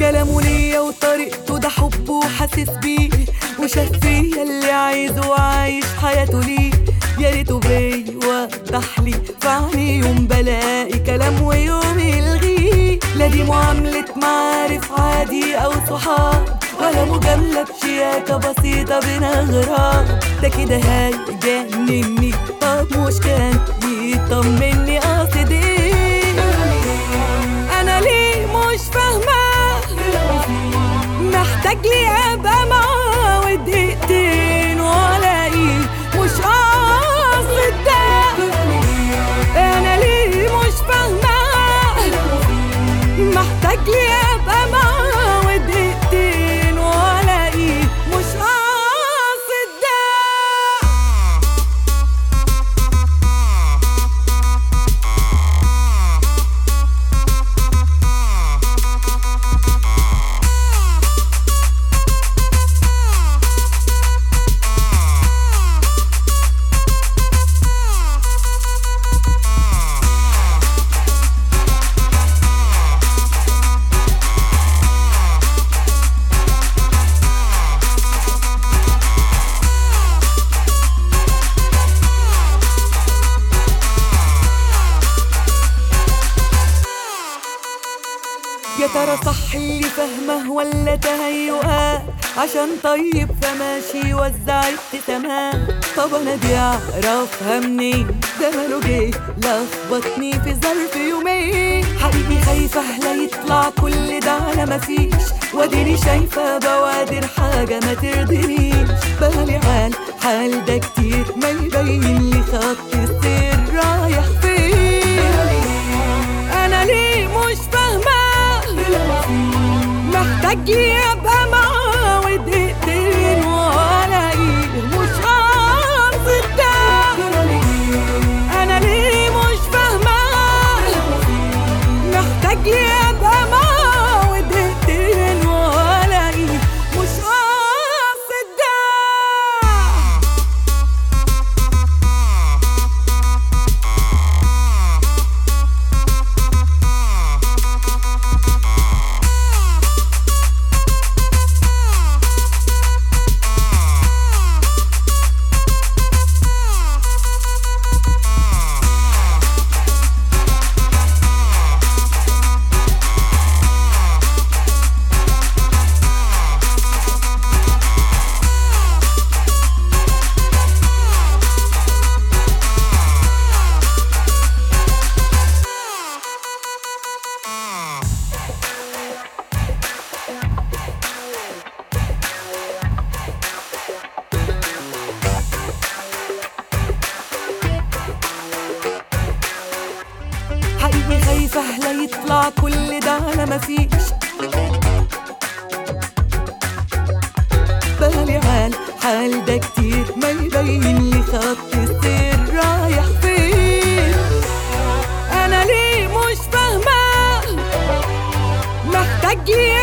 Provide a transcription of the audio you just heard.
كلامه ليا وطريقته ده حبه وحاسس بيه، وشاف فيا اللي عايزه وعايش حياته ليه. يا ريته بيوضح لي في عيني يوم بلاقي كلام ويوم يلغيه. لا دي معاملة معارف عادي أو صحاب، ولا مجاملة بشياكة بسيطة بين أغراب. ده كده هيجنني، طب مش كان يطمني قاصد ايه؟ أنا ليه مش فاهمة، محتاج لي أبقى معاه ودقيقتين وألاقيه مش قاصد ده. أنا ليه مش فاهمة، محتاج لي أبقى معاه ودقيقتين وألاقيه مش قاصد ده. يا ترى صح اللي فهمه ولا تهيؤات؟ عشان طيب فماشي وزع ابتسامات. طب انا دي اعرفها منين؟ ده ماله جه لخبطني في ظرف يومين. حقيقي خايفة لا يطلع كل ده على مفيش، واديني شايفة بوادر حاجة ما ترضينيش. بالي حال ده كتير ما يبين لي خط السير رايح فين. انا ليه مش فاهمة، محتاج لي ابقى معاه ودقيقتين والاقيه مش قاصد ده. انا ليه مش فاهمة، محتاج لي ابقى معاه ودقيقتين والاقيه مش قاصد ده. حقيقي خايفة لا يطلع كل ده على مفيش. بالي حال ده كتير ما يبين لي خط السير رايح فين. انا ليه مش فاهمة، محتاج لي